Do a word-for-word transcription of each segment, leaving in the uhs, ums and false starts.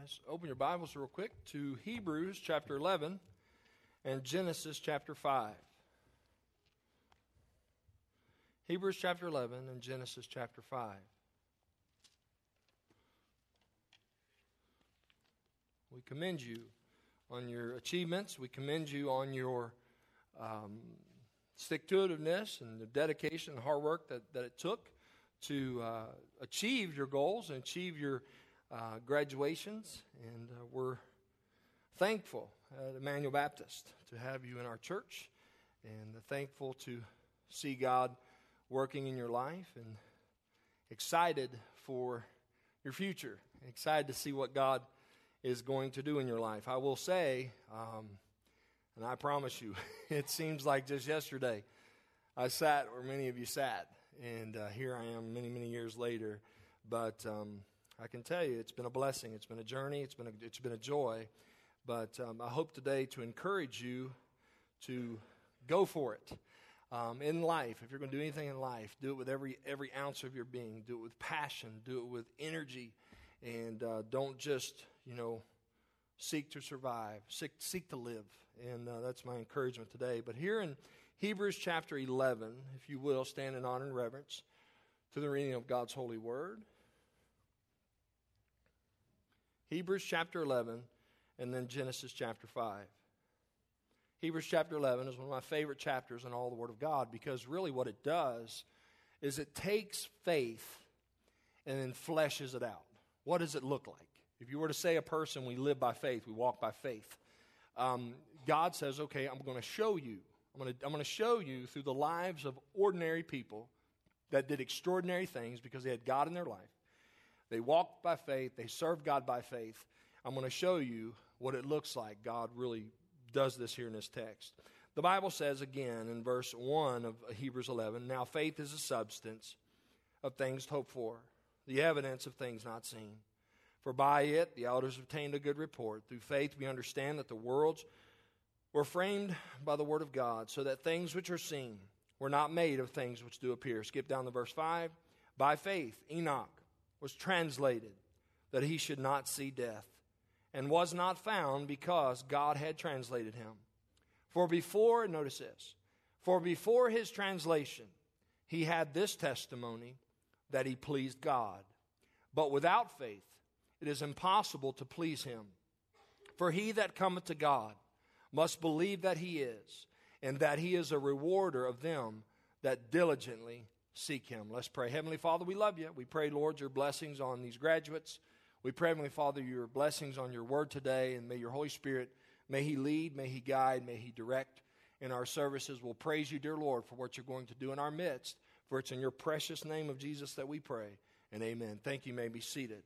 guys, open your Bibles real quick to Hebrews chapter eleven and Genesis chapter five. Hebrews chapter eleven and Genesis chapter five. We commend you on your achievements. We commend you on your um, stick-to-itiveness and the dedication and hard work that, that it took to uh, achieve your goals and achieve your uh, graduations. And uh, we're thankful at Emmanuel Baptist to have you in our church, and thankful to see God working in your life, and excited for your future, excited to see what God is going to do in your life. I will say, um, and I promise you, it seems like just yesterday I sat where many of you sat, and uh, here I am many, many years later. But um, I can tell you, it's been a blessing. It's been a journey. It's been a, it's been a joy. But um, I hope today to encourage you to go for it. Um, in life, if you're going to do anything in life, do it with every every ounce of your being. Do it with passion. Do it with energy. And uh, don't just, you know, seek to survive. Seek, seek to live. And uh, that's my encouragement today. But here in Hebrews chapter eleven, if you will, stand in honor and reverence to the reading of God's holy word. Hebrews chapter eleven and then Genesis chapter five. Hebrews chapter eleven is one of my favorite chapters in all the Word of God, because really what it does is it takes faith and then fleshes it out. What does it look like? If you were to say a person, we live by faith, we walk by faith. Um, God says, okay, I'm going to show you. I'm going to, I'm going to show you through the lives of ordinary people that did extraordinary things because they had God in their life. They walked by faith. They served God by faith. I'm going to show you what it looks like God really does this here in this text. The Bible says again in verse one of Hebrews eleven, now faith is the substance of things hoped for, the evidence of things not seen. For by it the elders obtained a good report. Through faith we understand that the worlds were framed by the word of God, so that things which are seen were not made of things which do appear. Skip down to verse five. By faith Enoch was translated that he should not see death, and was not found because God had translated him. For before, notice this, for before his translation he had this testimony, that he pleased God. But without faith it is impossible to please him. For he that cometh to God must believe that he is, and that he is a rewarder of them that diligently seek him. Let's pray. Heavenly Father, we love you. We pray, Lord, your blessings on these graduates. We pray, Heavenly Father, your blessings on your word today, and may your Holy Spirit, may he lead, may he guide, may he direct in our services. We'll praise you, dear Lord, for what you're going to do in our midst. For it's in your precious name of Jesus that we pray, and amen. Thank you. You may be seated.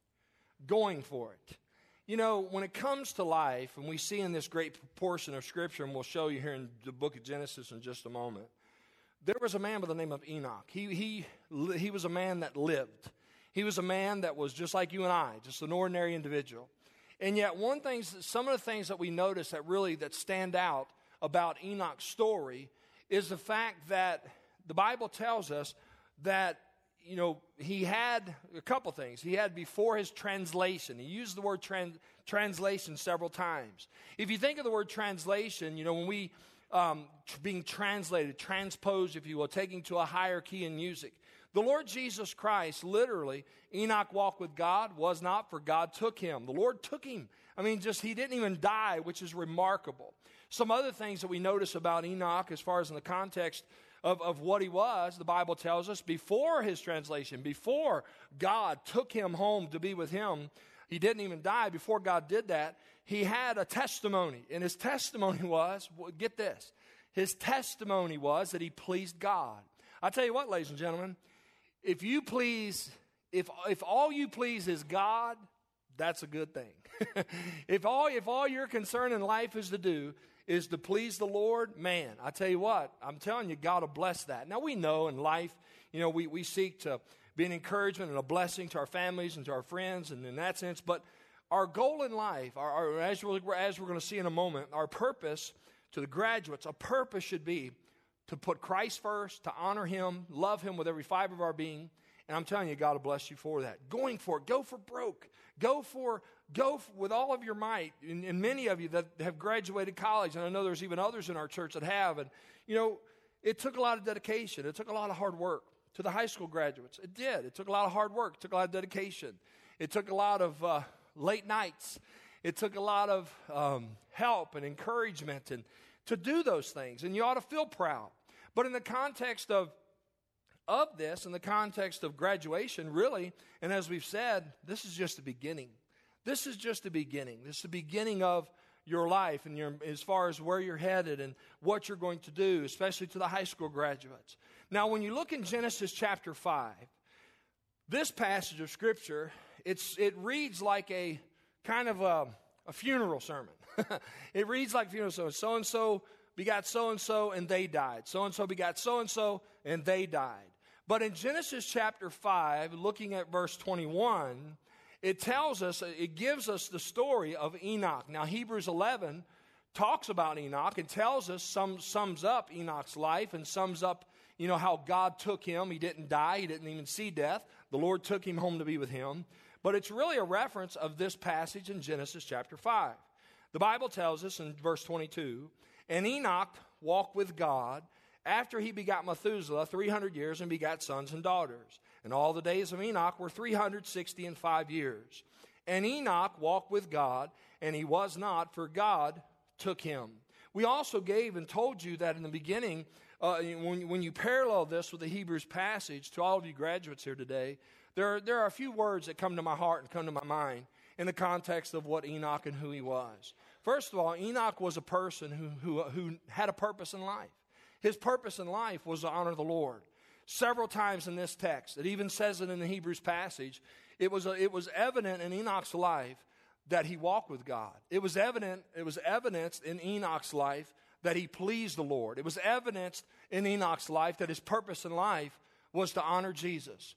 Going for it. You know, when it comes to life, and we see in this great portion of Scripture, and we'll show you here in the book of Genesis in just a moment, there was a man by the name of Enoch. He, he, he was a man that lived. He was a man that was just like you and I, just an ordinary individual. And yet one thing, some of the things that we notice that really that stand out about Enoch's story is the fact that the Bible tells us that, you know, he had a couple things. He had before his translation. He used the word tran- translation several times. If you think of the word translation, you know, when we um, being translated, transposed, if you will, taking to a higher key in music. The Lord Jesus Christ, literally, Enoch walked with God, was not, for God took him. The Lord took him. I mean, just, he didn't even die, which is remarkable. Some other things that we notice about Enoch, as far as in the context of, of what he was, the Bible tells us, before his translation, before God took him home to be with him, he didn't even die. Before God did that, he had a testimony. And his testimony was, get this, his testimony was that he pleased God. I tell you what, ladies and gentlemen, if you please, if if all you please is God, that's a good thing. if all if all your concern in life is to do is to please the Lord, man, I tell you what, I'm telling you, God will bless that. Now we know in life, you know, we, we seek to be an encouragement and a blessing to our families and to our friends, and in that sense, but our goal in life, our, our as we're as we're going to see in a moment, our purpose to the graduates, a purpose should be to put Christ first, to honor him, love him with every fiber of our being. And I'm telling you, God will bless you for that. Going for it. Go for broke. Go for go f- with all of your might, and, and many of you that have graduated college, and I know there's even others in our church that have, and, you know, it took a lot of dedication. It took a lot of hard work. To the high school graduates, it did. It took a lot of hard work. It took a lot of dedication. It took a lot of uh, late nights. It took a lot of um, help and encouragement and to do those things, and you ought to feel proud. But in the context of of this, in the context of graduation, really, and as we've said, this is just the beginning. This is just the beginning. This is the beginning of your life and your, as far as where you're headed and what you're going to do, especially to the high school graduates. Now, when you look in Genesis chapter five, this passage of Scripture, it's it reads like a kind of a, a funeral sermon. It reads like a funeral sermon. So-and-so begot so-and-so, and they died. So-and-so begot so-and-so, and they died. But in Genesis chapter five, looking at verse twenty-one, it tells us, it gives us the story of Enoch. Now, Hebrews eleven talks about Enoch and tells us, some sums up Enoch's life and sums up, you know, how God took him. He didn't die. He didn't even see death. The Lord took him home to be with him. But it's really a reference of this passage in Genesis chapter five. The Bible tells us in verse twenty-two, and Enoch walked with God after he begot Methuselah three hundred years and begat sons and daughters. And all the days of Enoch were three hundred sixty and five years. And Enoch walked with God, and he was not, for God took him. We also gave and told you that in the beginning, uh, when, when you parallel this with the Hebrews passage, to all of you graduates here today, there are, there are a few words that come to my heart and come to my mind in the context of what Enoch and who he was. First of all, Enoch was a person who, who, who had a purpose in life. His purpose in life was to honor the Lord. Several times in this text, it even says it in the Hebrews passage, it was, a, it was evident in Enoch's life that he walked with God. It was evident, it was evidenced in Enoch's life that he pleased the Lord. It was evidenced in Enoch's life that his purpose in life was to honor Jesus.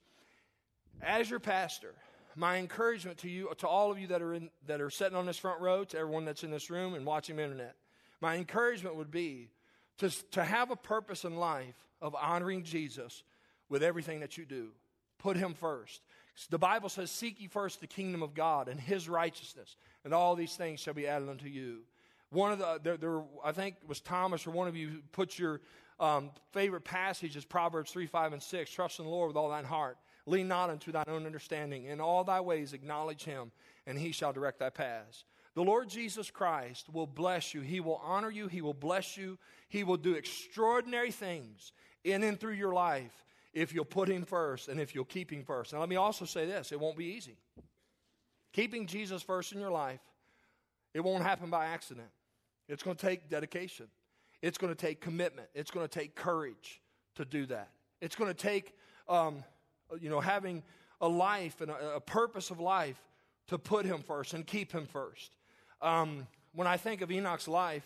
As your pastor, my encouragement to you, to all of you that are in, that are sitting on this front row, to everyone that's in this room and watching the internet, my encouragement would be to, to have a purpose in life of honoring Jesus with everything that you do. Put him first. The Bible says, seek ye first the kingdom of God and his righteousness, and all these things shall be added unto you. One of the, there, there, I think it was Thomas or one of you who put your um, favorite passage is Proverbs three, five, and six. Trust in the Lord with all thine heart. Lean not unto thine own understanding. In all thy ways acknowledge him, and he shall direct thy paths. The Lord Jesus Christ will bless you. He will honor you. He will bless you. He will do extraordinary things in and through your life if you'll put him first and if you'll keep him first. Now let me also say this. It won't be easy. Keeping Jesus first in your life, it won't happen by accident. It's going to take dedication. It's going to take commitment. It's going to take courage to do that. It's going to take, um, you know, having a life and a, a purpose of life to put him first and keep him first. Um, when I think of Enoch's life,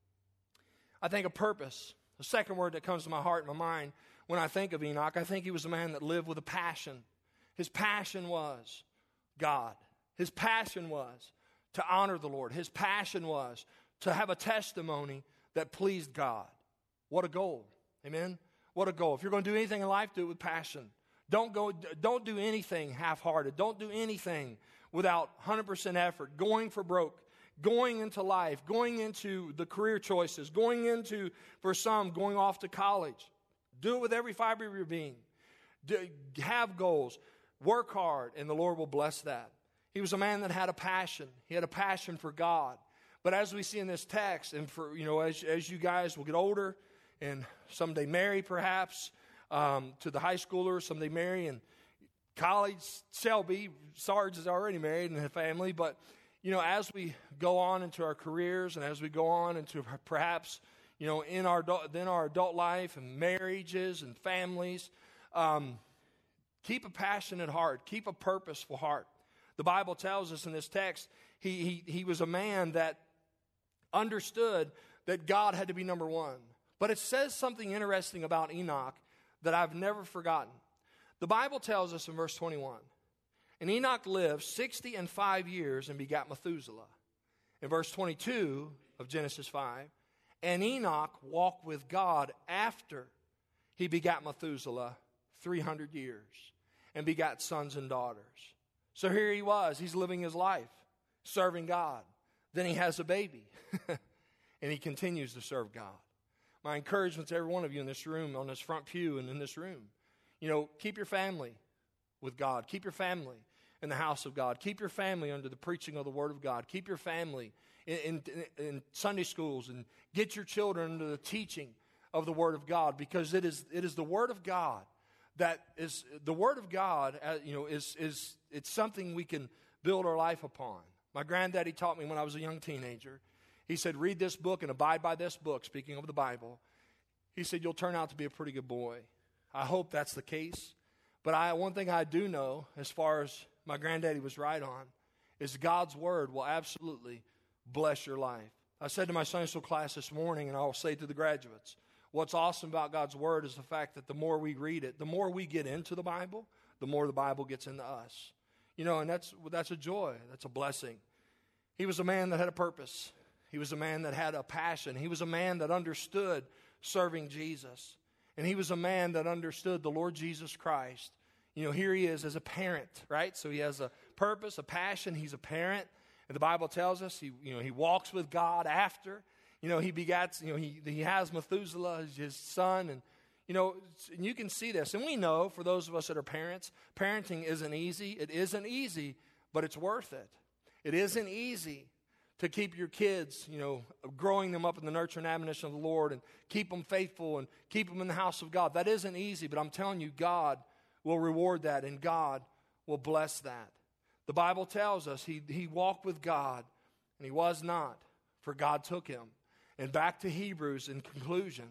I think of purpose. The second word that comes to my heart and my mind when I think of Enoch, I think he was a man that lived with a passion. His passion was God. His passion was to honor the Lord. His passion was to have a testimony that pleased God. What a goal. Amen? What a goal. If you're going to do anything in life, do it with passion. Don't go. Don't do anything half-hearted. Don't do anything without one hundred percent effort, going for broke, going into life, going into the career choices, going into, for some, going off to college. Do it with every fiber of your being. Do, have goals. Work hard, and the Lord will bless that. He was a man that had a passion. He had a passion for God. But as we see in this text, and for you know, as, as you guys will get older, and someday marry perhaps, um, to the high schoolers, someday marry, and college, Shelby, Sarge is already married and have family, but you know, as we go on into our careers and as we go on into perhaps, you know, in our adult, in our adult life and marriages and families, um, keep a passionate heart, keep a purposeful heart. The Bible tells us in this text, he, he, he was a man that understood that God had to be number one. But it says something interesting about Enoch that I've never forgotten. The Bible tells us in verse twenty-one, and Enoch lived sixty and five years and begat Methuselah. In verse twenty-two of Genesis five, and Enoch walked with God after he begat Methuselah three hundred years and begat sons and daughters. So here he was. He's living his life. serving God. Then he has a baby, and he continues to serve God. My encouragement to every one of you in this room, on this front pew and in this room, you know, keep your family with God. Keep your family in the house of God. Keep your family under the preaching of the Word of God. Keep your family in, in, in Sunday schools, and get your children under the teaching of the Word of God, because it is it is the Word of God that is the Word of God. Uh, you know, is is it's something we can build our life upon. My granddaddy taught me when I was a young teenager. He said, "Read this book and abide by this book." Speaking of the Bible, he said, "You'll turn out to be a pretty good boy." I hope that's the case. But I one thing I do know, as far as my granddaddy was right on, is God's Word will absolutely bless your life. I said to my Sunday school class this morning, and I will say to the graduates, what's awesome about God's Word is the fact that the more we read it, the more we get into the Bible, the more the Bible gets into us. You know, and that's that's a joy. That's a blessing. He was a man that had a purpose. He was a man that had a passion. He was a man that understood serving Jesus. And he was a man that understood the Lord Jesus Christ. You know, here he is as a parent, right? So he has a purpose, a passion. He's a parent. And the Bible tells us he, you know, he walks with God after. You know, he begats, you know, he, he has Methuselah as his son. And, you know, and you can see this. And we know, for those of us that are parents, parenting isn't easy. It isn't easy, but it's worth it. It isn't easy to keep your kids, you know, growing them up in the nurture and admonition of the Lord, and keep them faithful and keep them in the house of God. That isn't easy, but I'm telling you, God will reward that, and God will bless that. The Bible tells us he, he walked with God, and he was not, for God took him. And back to Hebrews in conclusion,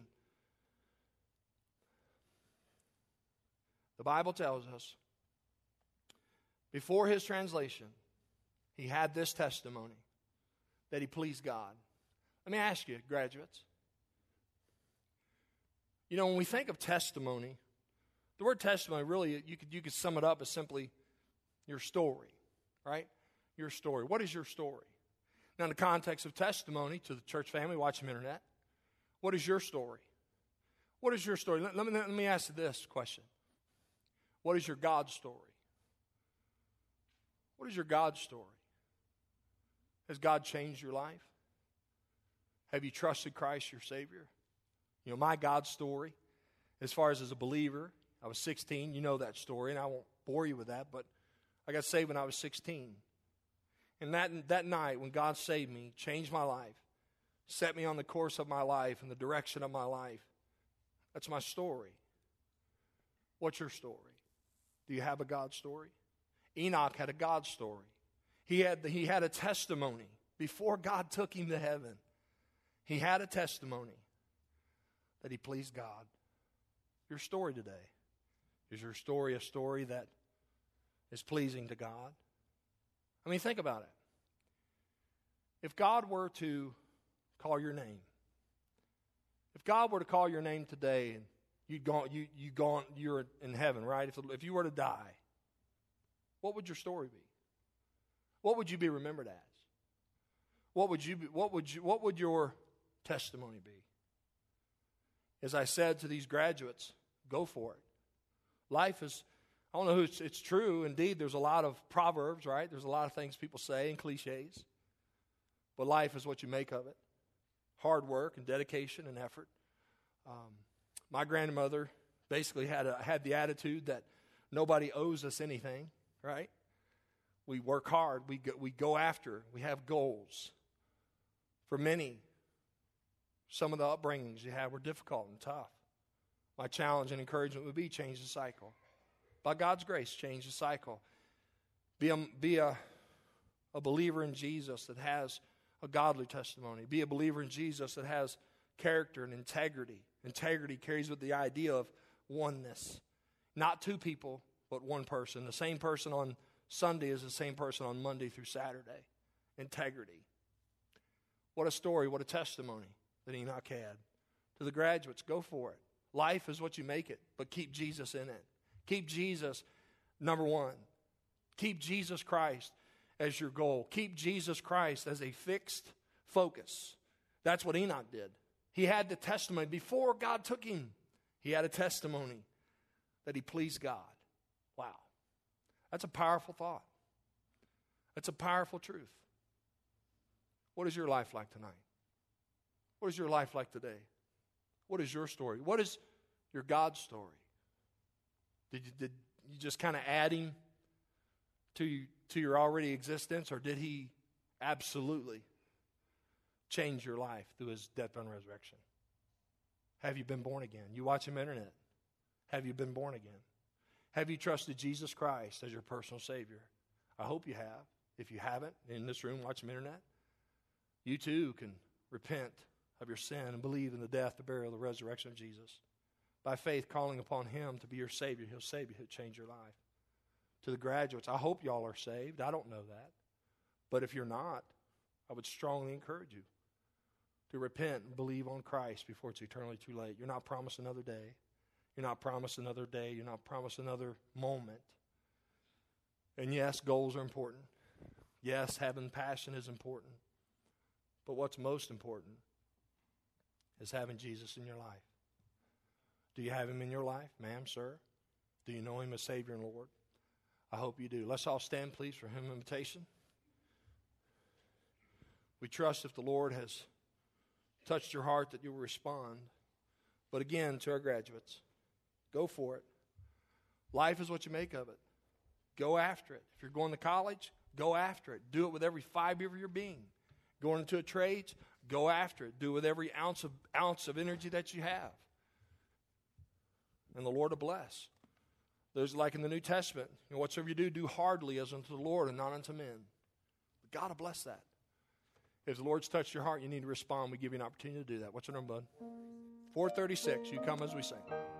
the Bible tells us, before his translation, he had this testimony, that he pleased God. Let me ask you, graduates. You know, when we think of testimony, the word testimony, really, you could you could sum it up as simply your story, right? Your story. What is your story? Now, in the context of testimony to the church family watching internet, what is your story? What is your story? Let, let, me, let me ask you this question. What is your God story? What is your God story? Has God changed your life? Have you trusted Christ your Savior? You know, my God story, as far as as a believer, I was sixteen. You know that story, and I won't bore you with that, but I got saved when I was sixteen. And that, that night when God saved me, changed my life, set me on the course of my life and the direction of my life. That's my story. What's your story? Do you have a God story? Enoch had a God story. He had, he had a testimony before God took him to heaven. He had a testimony that he pleased God. Your story today, is your story a story that is pleasing to God? I mean, think about it. If God were to call your name, if God were to call your name today, and you'd gone, you you gone, you're in heaven, right? If if you were to die, what would your story be? What would you be remembered as? What would you be, what would you what would your testimony be? As I said to these graduates, go for it. Life is, I don't know who it's, it's true. Indeed, there's a lot of proverbs, right? There's a lot of things people say and cliches. But life is what you make of it. Hard work and dedication and effort. Um, my grandmother basically had a, had the attitude that nobody owes us anything, right? We work hard. We go, we go after. We have goals. For many, some of the upbringings you had were difficult and tough. My challenge and encouragement would be change the cycle. By God's grace, change the cycle. Be a, be a, a believer in Jesus that has a godly testimony. Be a believer in Jesus that has character and integrity. Integrity carries with the idea of oneness. Not two people, but one person. The same person on Sunday is the same person on Monday through Saturday. Integrity. What a story, what a testimony that Enoch had. To the graduates, go for it. Life is what you make it, but keep Jesus in it. Keep Jesus, number one. Keep Jesus Christ as your goal. Keep Jesus Christ as a fixed focus. That's what Enoch did. He had the testimony. Before God took him, he had a testimony that he pleased God. Wow. That's a powerful thought. That's a powerful truth. What is your life like tonight? What is your life like today? What is your story? What is your God's story? Did you, did you just kind of add him to, to your already existence, or did he absolutely change your life through his death and resurrection? Have you been born again? You watch him internet. Have you been born again? Have you trusted Jesus Christ as your personal Savior? I hope you have. If you haven't, in this room, watch him internet, you too can repent of your sin and believe in the death, the burial, the resurrection of Jesus. By faith, calling upon him to be your Savior, he'll save you, he'll change your life. To the graduates, I hope y'all are saved. I don't know that. But if you're not, I would strongly encourage you to repent and believe on Christ before it's eternally too late. You're not promised another day. You're not promised another day. You're not promised another moment. And yes, goals are important. Yes, having passion is important. But what's most important is having Jesus in your life. Do you have him in your life, ma'am, sir? Do you know him as Savior and Lord? I hope you do. Let's all stand, please, for hymn invitation. We trust if the Lord has touched your heart that you will respond. But again, to our graduates, go for it. Life is what you make of it. Go after it. If you're going to college, go after it. Do it with every fiber of your being. Going into a trade, go after it. Do it with every ounce of ounce of energy that you have. And the Lord will bless. There's like in the New Testament, you know, whatsoever you do, do heartily as unto the Lord and not unto men. But God will bless that. If the Lord's touched your heart, you need to respond. We give you an opportunity to do that. What's your number, bud? four thirty-six. You come as we sing.